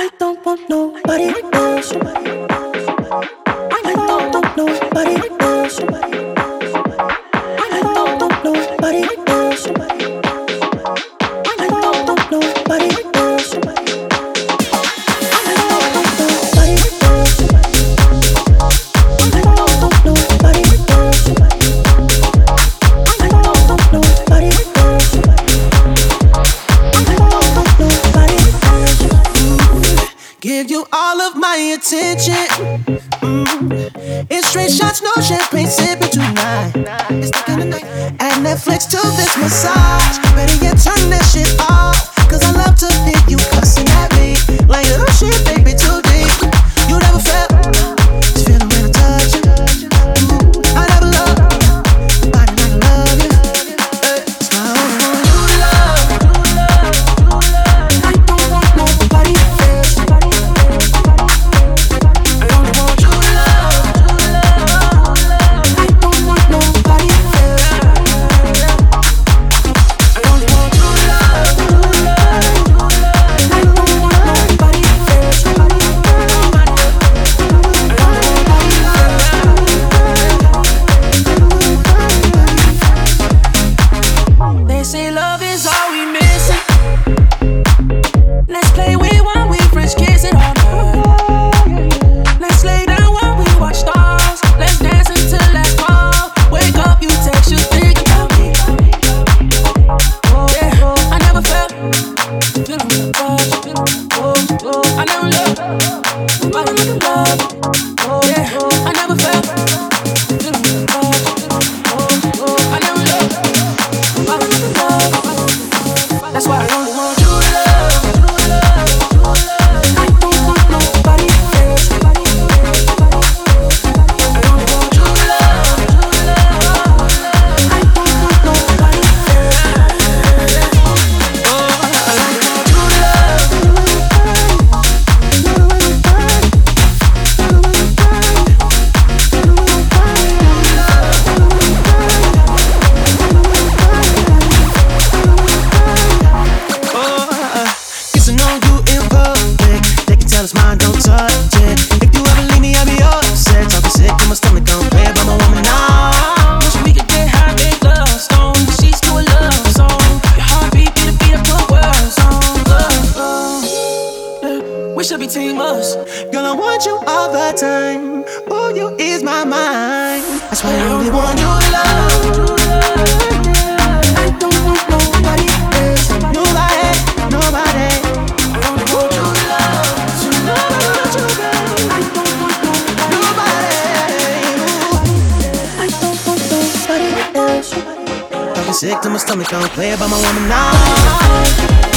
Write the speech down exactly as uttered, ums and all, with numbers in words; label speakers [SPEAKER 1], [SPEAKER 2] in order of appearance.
[SPEAKER 1] I don't want nobody else. I don't want nobody else. I don't want nobody else. I don't want nobody else.
[SPEAKER 2] Give you all of my attention. Mm. It's straight shots, no champagne sipping tonight. It's the kind of night. Add Netflix to this massage. Better yet, turn that shit off. Cause I love to hear you cussing at me. Like, oh shit, baby, too deep. You never felt this feeling when I touch you. Ooh, I never loved nobody like I love you. Hey, it's my only one you love.
[SPEAKER 1] I don't want nobody else. I only want you to love. I don't want nobody else. I only want you to love. I don't want nobody else. I only want nobody else. They say love is all we missing. Let's play we want, we French kiss it all night. Let's lay down while we watch stars. Let's dance until last call. Wake up, you text, you think about me. Yeah, I never felt feeling like rush. I never loved nobody like I love. Yeah, I never felt feeling like rush. I never loved nobody like I love. That's why I only want you to love. I don't want nobody else. I only want you to love. I don't want nobody else. Oh, I only want you to love.
[SPEAKER 2] Oh, uh, get to know you in public. They can tell it's mine, don't touch it. If you ever leave me, I'll be upset. Talking sick in my stomach, don't play about my woman now.
[SPEAKER 1] Wish we could get high, make love stone. She's to a love song. Your heartbeat, beat a beat, I put words on. Love, love. Yeah, we should be team us.
[SPEAKER 2] Girl, I want you all the time. Oh, you ease my mind. That's why I only want you to love.
[SPEAKER 1] I don't want nobody else.
[SPEAKER 2] Nobody, nobody.
[SPEAKER 1] I only want you to love.
[SPEAKER 2] So nobody but you, girl.
[SPEAKER 1] I don't want nobody.
[SPEAKER 2] Nobody.
[SPEAKER 1] I don't want nobody else.
[SPEAKER 2] Talking sick to my stomach, don't play about my woman now.